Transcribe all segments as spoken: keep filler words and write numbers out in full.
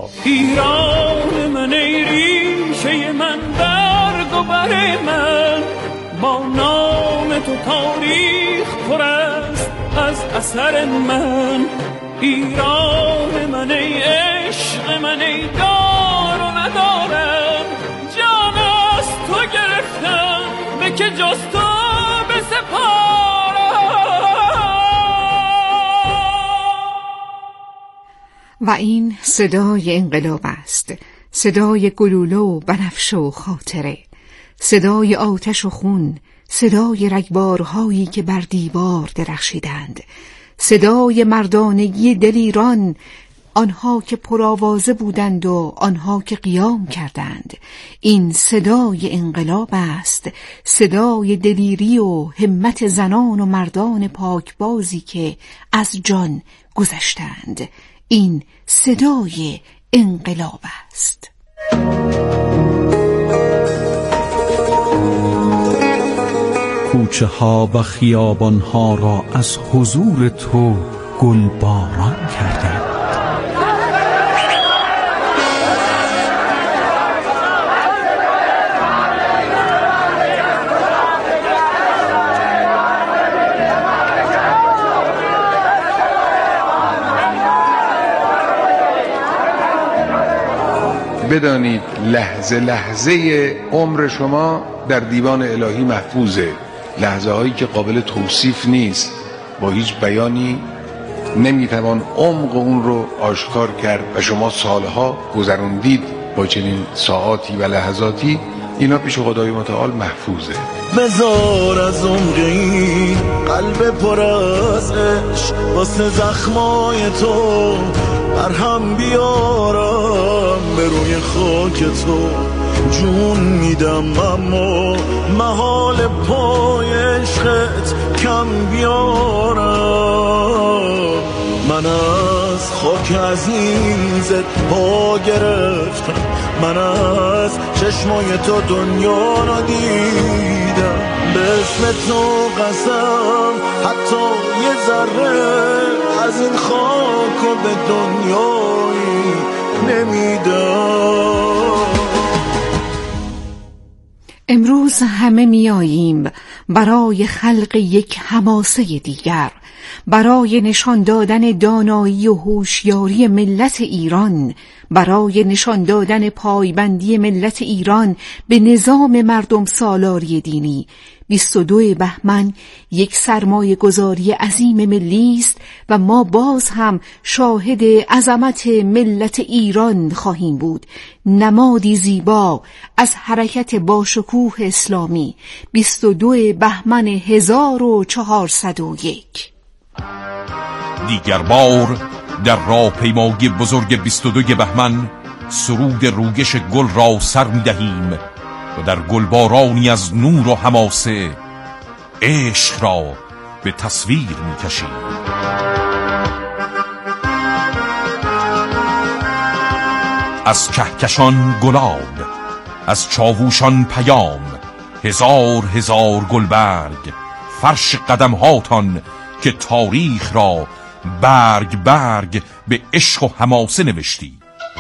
انقلاب. ایران من ای ریشه من، برگ و بر من، با نام تو تاریخ پر است از اثر من. ایران من ای عشق من، ای دار و ندارم، جان از تو گرفتم به که جز تو بسپارم. و این صدای انقلاب است، صدای گلوله و بنفشه و خاطره، صدای آتش و خون، صدای رگبارهایی که بر دیوار درخشیدند، صدای مردانگی دل ایران، آنها که پرآوازه بودند و آنها که قیام کردند. این صدای انقلاب است، صدای دلیری و همت زنان و مردان پاکبازی که از جان گذشتند. این صدای انقلاب است. کوچه ها و خیابان ها را از حضور تو گلباران کردند. بدانید لحظه لحظه عمر شما در دیوان الهی محفوظه، لحظه هایی که قابل توصیف نیست، با هیچ بیانی نمیتوان عمق اون رو آشکار کرد و شما سالها گذروندید با چنین ساعاتی و لحظاتی. اینا پیش خدای متعال محفوظه. بذار از عمق این قلب پر از عشق واسه زخمای تو برهم بیارم به روی خاک تو. جون میدم اما محال پای عشقت کم بیارم. من از خاک عزیزت پا گرفتم، من از چشمای تو دنیا را دیدم. به اسم تو قسم حتی یه ذره از این خاک و به دنیایی نمیدم. امروز همه میاییم برای خلق یک حماسه دیگر، برای نشان دادن دانایی و هوشیاری ملت ایران، برای نشان دادن پایبندی ملت ایران به نظام مردم سالاری دینی. بیست و دو بهمن یک سرمایه گذاری عظیم ملی است و ما باز هم شاهد عظمت ملت ایران خواهیم بود. نمادی زیبا از حرکت باشکوه اسلامی. بیست و دو بهمن هزار و چهارصد و یک. دیگر بار در راهپیمایی بزرگ بیست و دو بهمن سرود روگش گل را سر می‌دهیم و در گلبارانی از نور و حماسه عشق را به تصویر می‌کشیم. از کهکشان گلاب، از چاووشان پیام، هزار هزار گلبرگ فرش قدم هاتان که تاریخ را برگ برگ به عشق و حماسه نوشتی.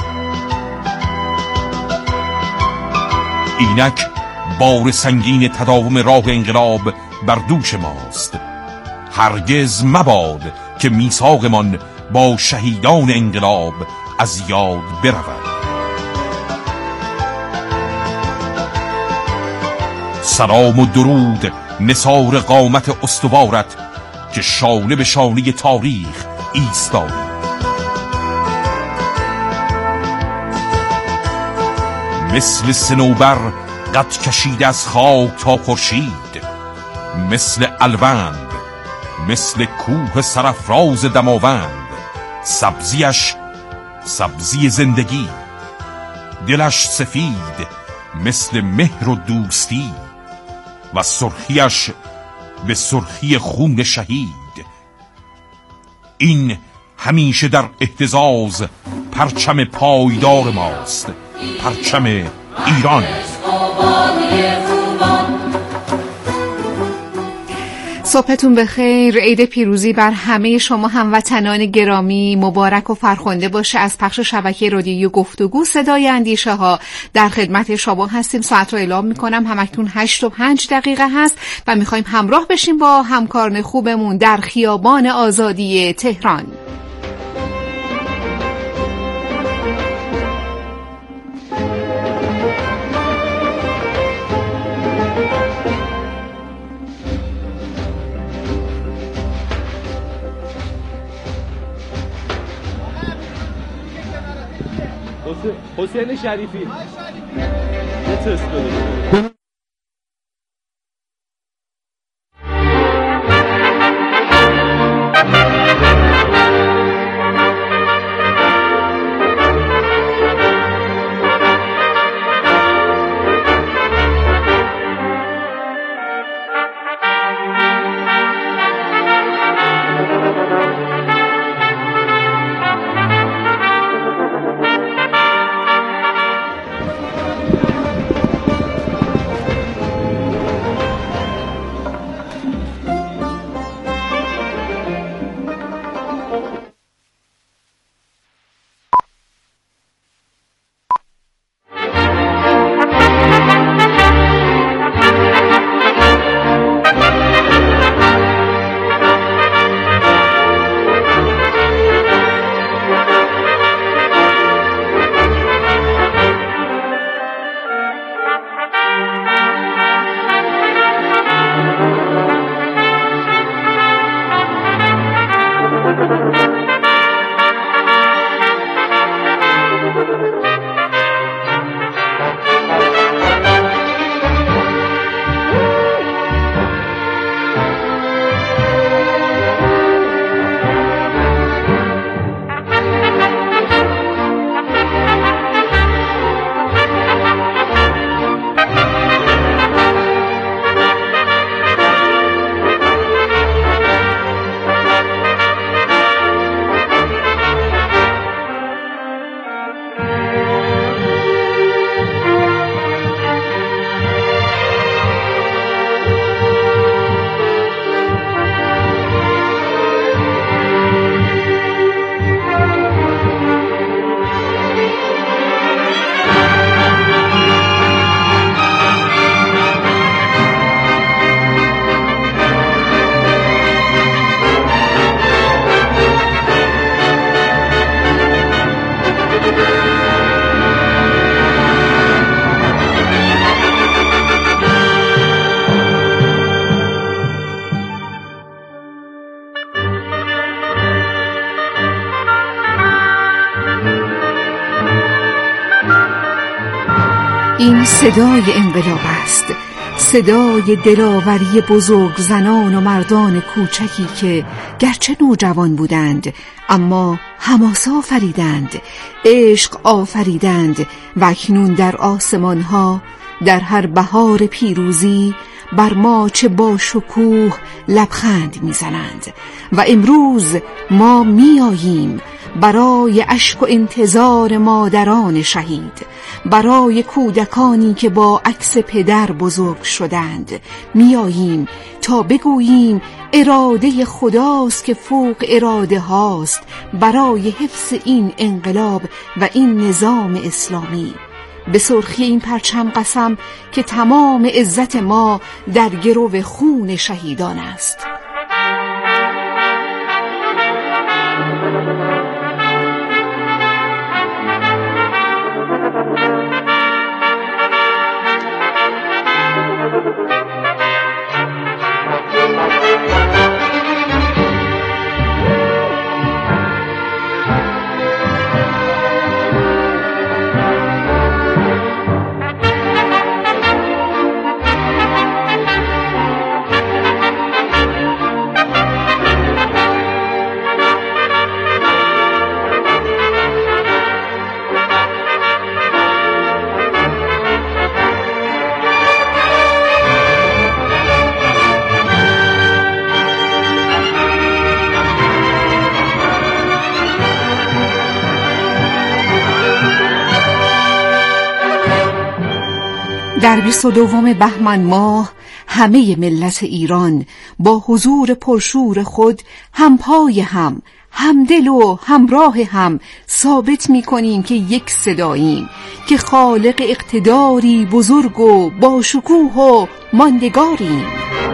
اینک بار سنگین تداوم راه انقلاب بر دوش ماست. هرگز مباد که میثاقمان با شهیدان انقلاب از یاد برود. سلام و درود نثار قامت استوارت که شانه به شانه تاریخ ایستادی. مثل صنوبر قد کشید از خاک تا خورشید، مثل الوند، مثل کوه سرافراز دماوند. سبزیش سبزی زندگی، دلش سفید مثل مهر و دوستی و سرخیش به سرخی خون شهید. این همیشه در اهتزاز پرچم پایدار ماست، پرچم ایران. صبحتون بخیر. عید پیروزی بر همه شما هموطنان گرامی مبارک و فرخنده باشه. از پخش شبکه رادیویی گفتگو صدای اندیشه ها در خدمت شما هستیم. ساعت رو اعلام میکنم، همکنون هشت و پنج دقیقه هست و میخوایم همراه بشیم با همکاران خوبمون در خیابان آزادی تهران. حسین شریفی یه تست بده. این صدای انقلاب است، صدای دلاوری بزرگ زنان و مردان کوچکی که گرچه نوجوان بودند اما حماسه آفریدند، عشق آفریدند و اکنون در آسمان ها در هر بهار پیروزی بر ما چه با شکوه لبخند میزنند. و امروز ما میاییم برای اشک و انتظار مادران شهید، برای کودکانی که با عکس پدر بزرگ شدند. میاییم تا بگوییم اراده خداست که فوق اراده هاست برای حفظ این انقلاب و این نظام اسلامی. به سرخی این پرچم قسم که تمام عزت ما در گرو خون شهیدان است. در بیست و دوم بهمن ماه همه ملت ایران با حضور پرشور خود همپای هم، همدل و همراه هم ثابت می کنیم که یک صداییم، که خالق اقتداری بزرگ و با شکوه و ماندگاریم.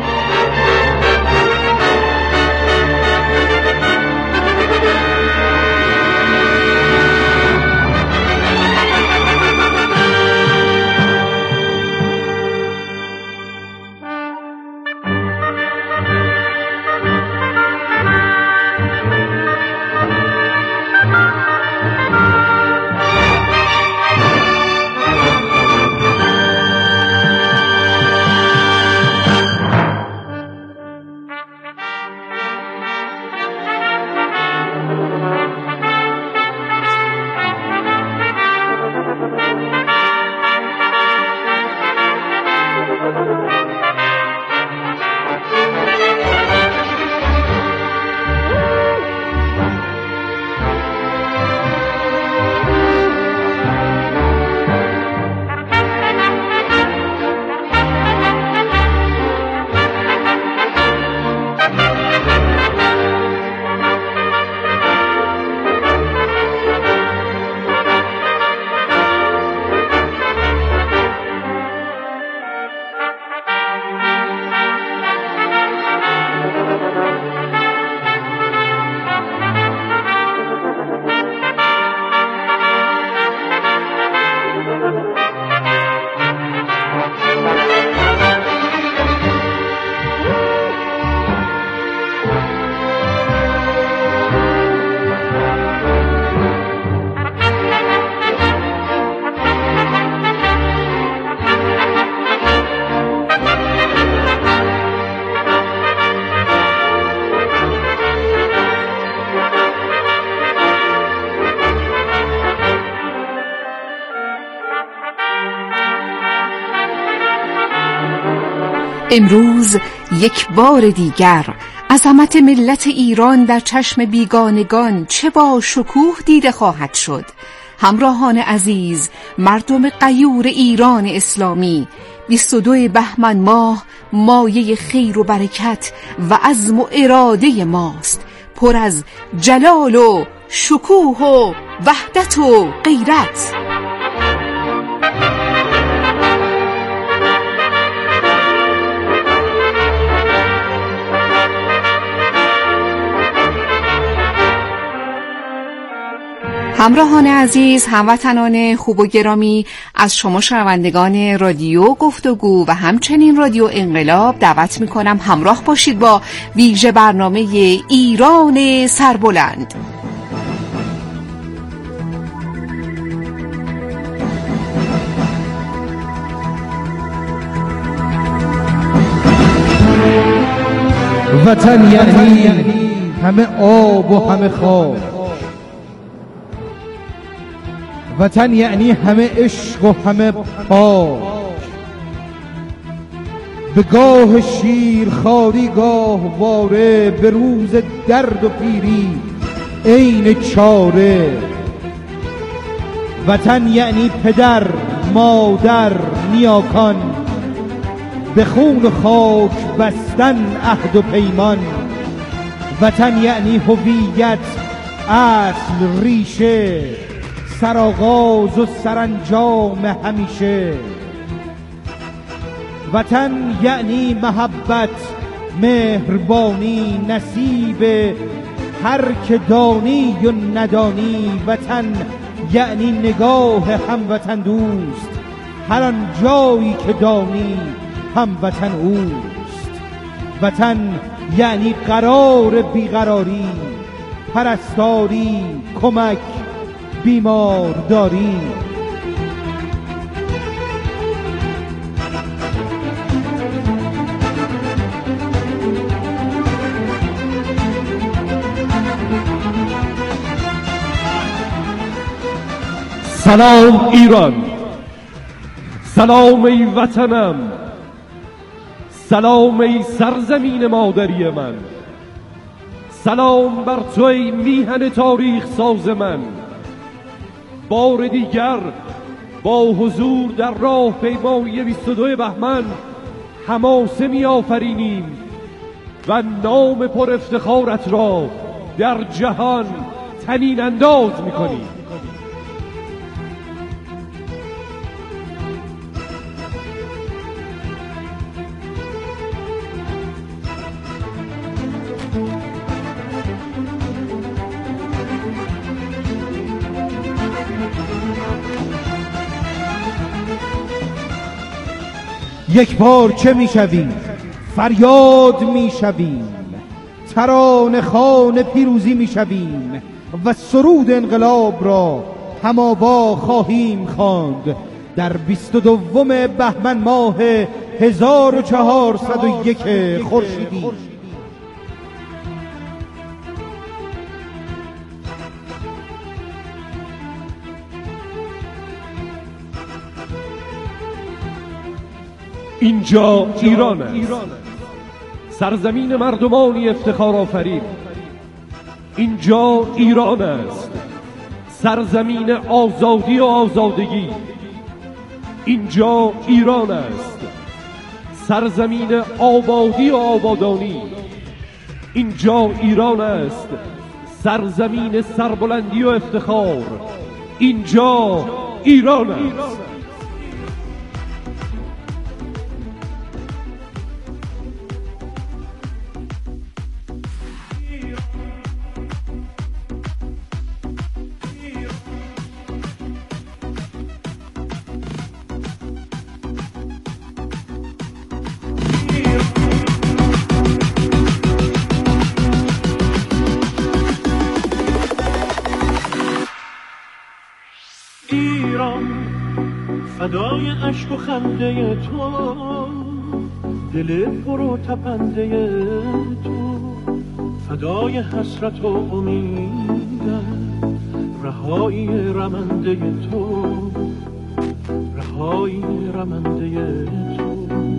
امروز یک بار دیگر عظمت ملت ایران در چشم بیگانگان چه با شکوه دیده خواهد شد. همراهان عزیز، مردم غیور ایران اسلامی، بیست و دوم بهمن ماه مایه خیر و برکت و عزم و اراده ماست، پر از جلال و شکوه و وحدت و غیرت. همراهان عزیز، هموطنان خوب و گرامی، از شما شنوندگان رادیو گفتگو و همچنین رادیو انقلاب دعوت می‌کنم همراه باشید با ویژه برنامه ایران سربلند. وطن یعنی همه آب و همه خواب، وطن یعنی همه عشق و همه پاک، به گاه شیر خاری گاه واره، به روز درد و پیری عین چاره. وطن یعنی پدر مادر نیاکان، به خون خاک بستن عهد و پیمان. وطن یعنی هویت، اصل، ریشه، سرآغاز و سرانجام همیشه. وطن یعنی محبت، مهربانی، نصیب هر که دانی و ندانی. وطن یعنی نگاه هموطن دوست، هر آن جایی که دانی هموطن اوست. وطن یعنی قرار بیقراری، پرستاری، کمک، بیمارداری. سلام ایران، سلام ای وطنم، سلام ای سرزمین مادری من، سلام بر تو ای میهن تاریخ ساز من. بار دیگر با حضور در راه پیمایی بیست و دو بهمن حماسه می آفرینیم و نام پر افتخارت را در جهان طنین انداز می کنیم. یک بار چه میشویم فریاد میشویم، ترانه خوان پیروزی میشویم و سرود انقلاب را هماوا خواهیم خواند در بیست و دوم بهمن ماه هزار و چهارصد و یک خورشیدی. اینجا ایران است، سرزمین مردمانی افتخار آفرین. اینجا ایران است، سرزمین آزادی و آزادگی. اینجا ایران است، سرزمین آبادی و آبادانی. اینجا ایران است، سرزمین سربلندی و افتخار. اینجا ایران است. فدای عشق و خنده تو، دل پرو تپنده تو، فدای حسرت و امیدم، رهایی رمنده تو، رهایی رمنده تو.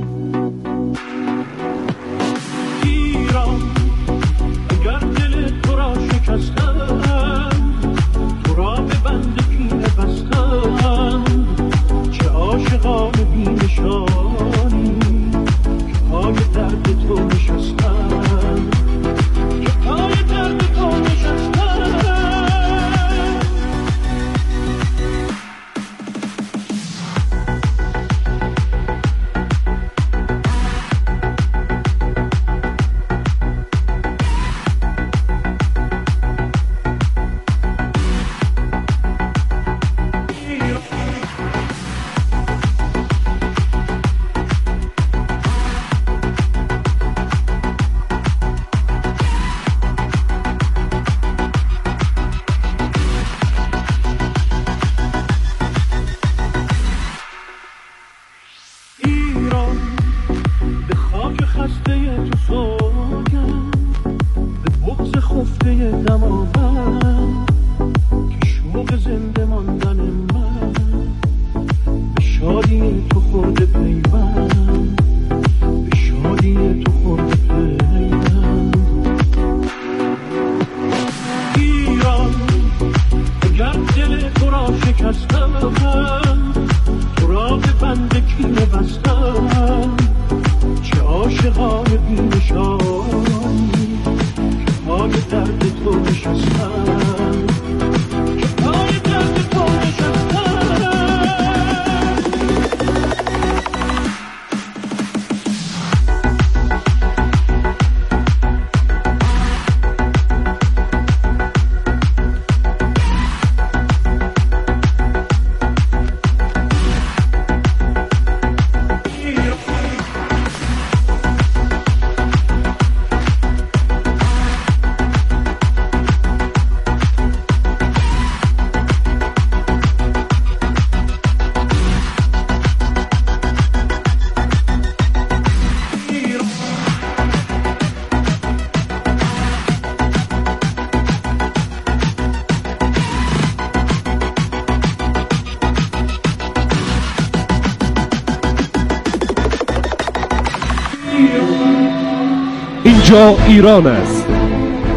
ایران اگر دل تو را شکستم، تو را به بند کینه بستم، عاشقان بی نشانی که پای درد تو نشستن، که پای درد تو نشستن. اینجا ایران است،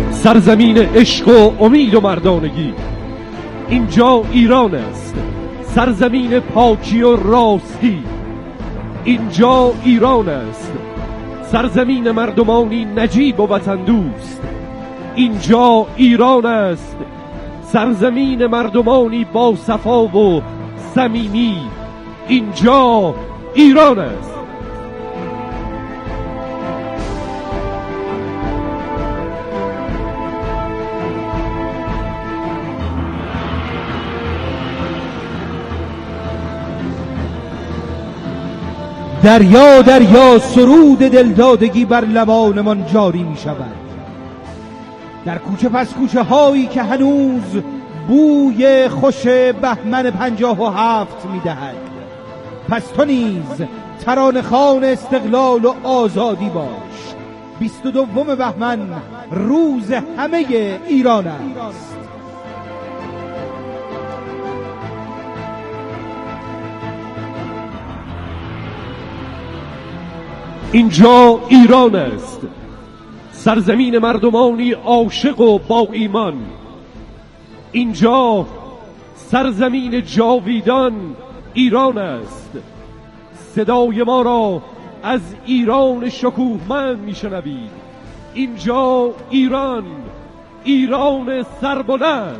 سرزمین عشق و امید و مردانگی. اینجا ایران است، سرزمین پاکی و راستی. اینجا ایران است، سرزمین مردمانی نجیب و وطن دوست. اینجا ایران است، سرزمین مردمانی با صفا و صمیمی. اینجا ایران است. دریا دریا سرود دلدادگی بر لبانمان جاری می شود. در کوچه پس کوچه هایی که هنوز بوی خوش بهمن پنجاه و هفت می دهد. پس تو نیز ترانه‌خوان استقلال و آزادی باش. بیست و دوم بهمن روز همه ایران است. اینجا ایران است، سرزمین مردمانی عاشق و با ایمان. اینجا سرزمین جاویدان ایران است. صدای ما را از ایران شکوهمند میشنوید. اینجا ایران، ایران سربلند.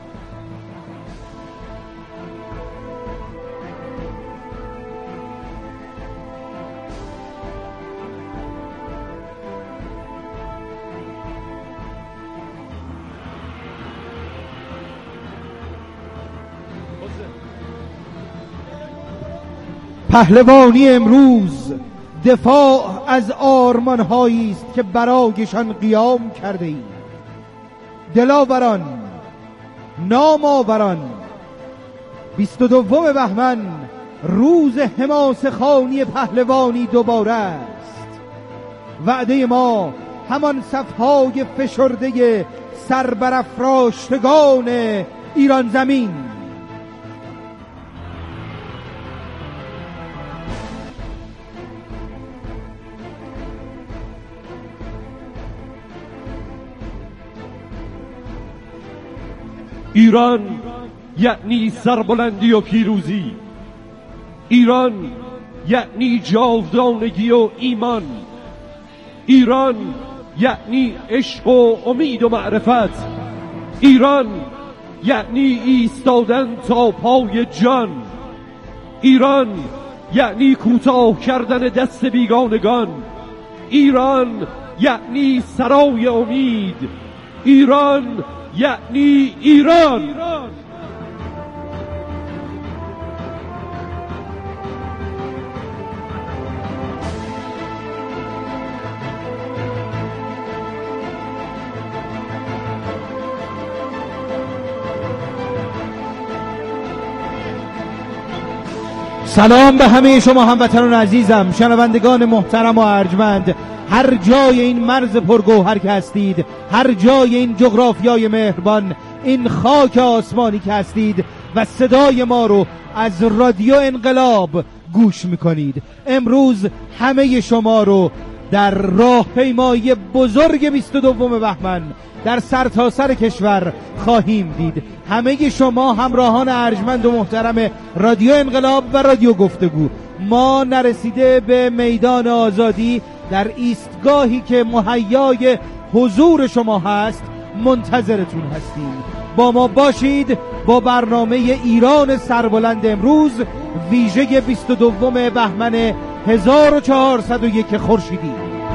پهلوانی امروز دفاع از آرمان‌هایی است که برایشان قیام کرده ایم. دلاوران، نامآوران، بیست و دوم بهمن روز حماسه خوانی پهلوانی دوباره است. وعده ما همان صفهای فشرده سربرافراشتگان ایران زمین. ایران یعنی سربلندی و پیروزی. ایران یعنی جاودانگی و ایمان. ایران یعنی عشق و امید و معرفت. ایران یعنی ایستادن تا پای جان. ایران یعنی کوتاه کردن دست بیگانگان. ایران یعنی سرای امید. ایران یعنی ایران. سلام به همه شما هموطنان عزیزم، شنوندگان محترم و ارجمند، هر جای این مرز پرگوهر که هستید، هر جای این جغرافیای مهربان، این خاک آسمانی که هستید و صدای ما رو از رادیو انقلاب گوش میکنید. امروز همه شما رو در راهپیمایی بزرگ بیست و دوم بهمن در سرتاسر کشور خواهیم دید. همه شما همراهان ارجمند و محترم رادیو انقلاب و رادیو گفتگو، ما نرسیده به میدان آزادی در ایستگاهی که مهیای حضور شما هست منتظرتون هستیم. با ما باشید با برنامه ایران سربلند امروز، ویژه بیست و دوم بهمن هزار و چهارصد و یک خورشیدی.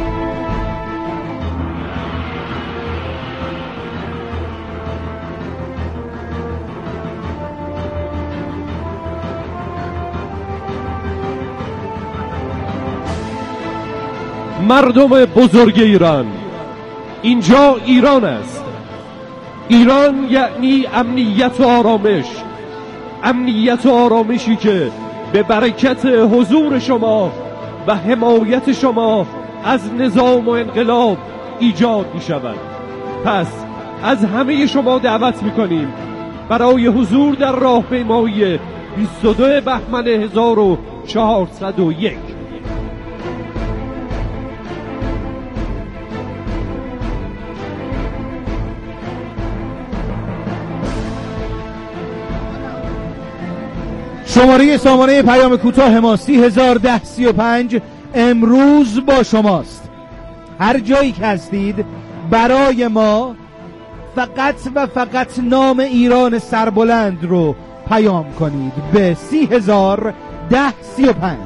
مردم بزرگ ایران، اینجا ایران است. ایران یعنی امنیت و آرامش. امنیت و آرامشی که به برکت حضور شما و حمایت شما از نظام و انقلاب ایجاد می شود. پس از همه شما دعوت می کنیم برای حضور در راهپیمایی بیست و دو بهمن هزار و چهارصد و یک. شماره سامانه پیام کوتاه ما سی هزار و ده سی و پنج امروز با شماست. هر جایی که هستید برای ما فقط و فقط نام ایران سربلند رو پیام کنید به سی هزار و ده سی و پنج.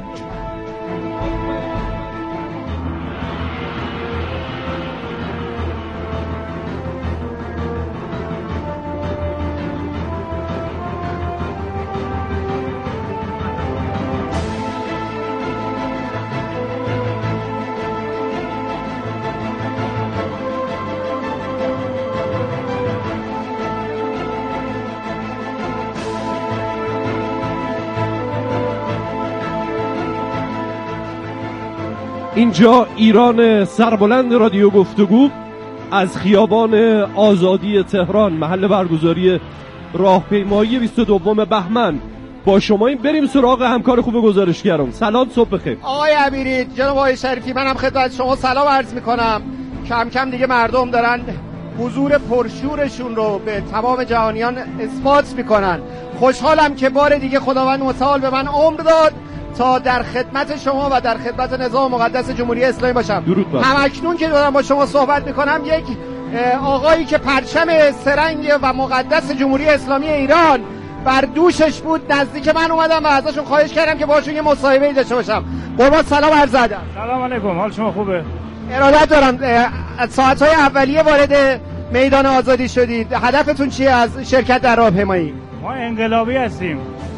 اینجا ایران سربلند رادیو گفتگو از خیابان آزادی تهران، محل برگزاری راهپیمایی بیست و دو بهمن با شما. این بریم سراغ همکار خوب گزارشگرم. سلام، صبح بخیر. آقای امیری، جناب آقای شریفی، منم خدمت شما سلام عرض میکنم. کم کم دیگه مردم دارن حضور پرشورشون رو به تمام جهانیان اثبات میکنن. خوشحالم که بار دیگه خداوند متعال به من عمر داد تا در خدمت شما و در خدمت نظام مقدس جمهوری اسلامی باشم. همکنون که دارم با شما صحبت میکنم یک آقایی که پرچم سرنگ و مقدس جمهوری اسلامی ایران بر دوشش بود نزدیک من اومدم و ازشون خواهش کردم که باشون یه مصاحبه داشته باشم. قربان سلام عرض ادب. سلام علیکم، حال شما خوبه؟ ارادت دارم. ساعت‌های اولیه وارد میدان آزادی شدید، هدفتون چیه از شرکت در راهپیمایی؟ ما انقلابی هستیم،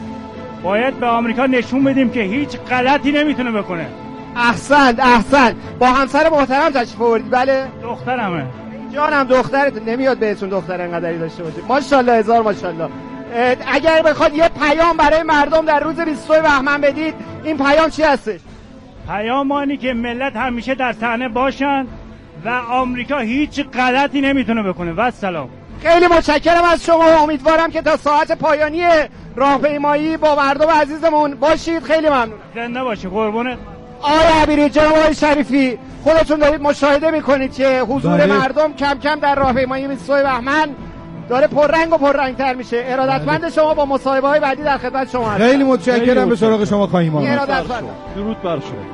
باید به آمریکا نشون بدیم که هیچ غلطی نمیتونه بکنه. احسنت احسنت. با همسر محترم تشریف آوردید؟ بله دخترمه. جانم دخترت نمیاد بهتون دختر انقدری داشته باشه. ماشاءالله هزار ماشاءالله. اگر بخواد یه پیام برای مردم در روز بیست و دو بهمن بدید، این پیام چی هستش؟ پیام اینه که ملت همیشه در صحنه باشن و آمریکا هیچ غلطی نمیتونه بکنه. و سلام. خیلی متشکرم از شما. امیدوارم که تا ساعت پایانی راهپیمایی با مردم عزیزمون باشید. خیلی ممنونم. زنده باشی قربونت. آقای عبیری، جناب آقای شریفی، خودتون دارید مشاهده میکنید که حضور بله. مردم کم کم در راهپیمایی بیست و دو بهمن داره پررنگ و پررنگتر میشه. ارادتمند بله. شما با مصاحبه های بعدی در خدمت شما هستم. خیلی متشکرم. به سراغ شما خواهیم آمد. ارادتمند. درود بر شما.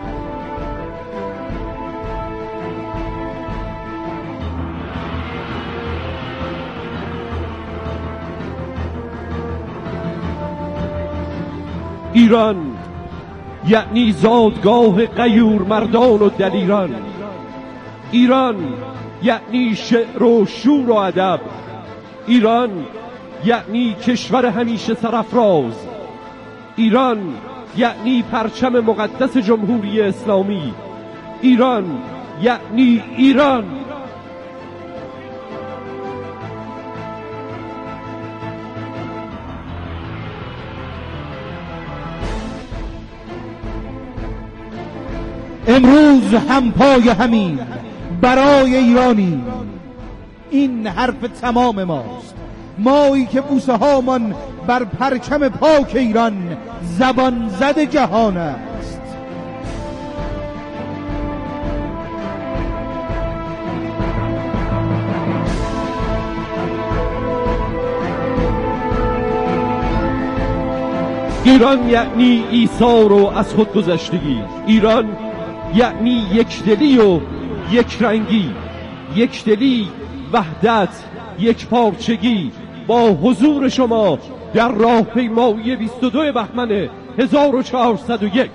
ایران یعنی زادگاه غیور مردان و دلیران. ایران یعنی شعر و شور و ادب. ایران یعنی کشور همیشه سرافراز. ایران یعنی پرچم مقدس جمهوری اسلامی. ایران یعنی ایران. امروز هم پای همین برای ایرانی. این حرف تمام ماست، مایی که بوسه هامان بر پرچم پاک ایران زبان زد جهان است. ایران یعنی ایثار و از خود گذشتگی. ایران یعنی یکدلی و یک رنگی، یکدلی، وحدت، یک پارچگی. با حضور شما در راهپیمایی بیست و دو بهمن هزار و چهارصد و یک.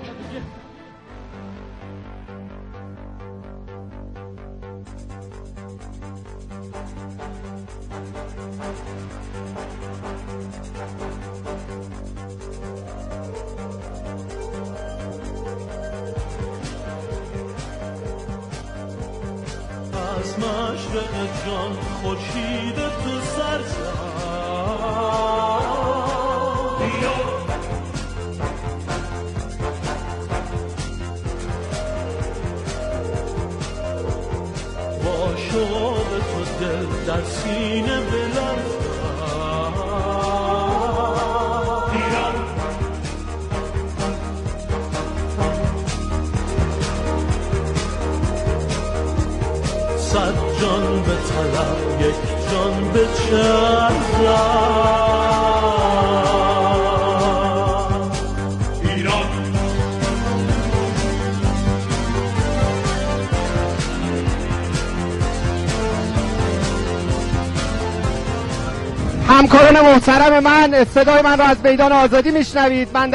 از مشرق جان خورشید تو سر زد، با شوق تو دل در سینه بلرزد. صد جان به طلب یک جان به چرخ. همکاران محترم من، صدای من رو از میدان آزادی میشنوید. من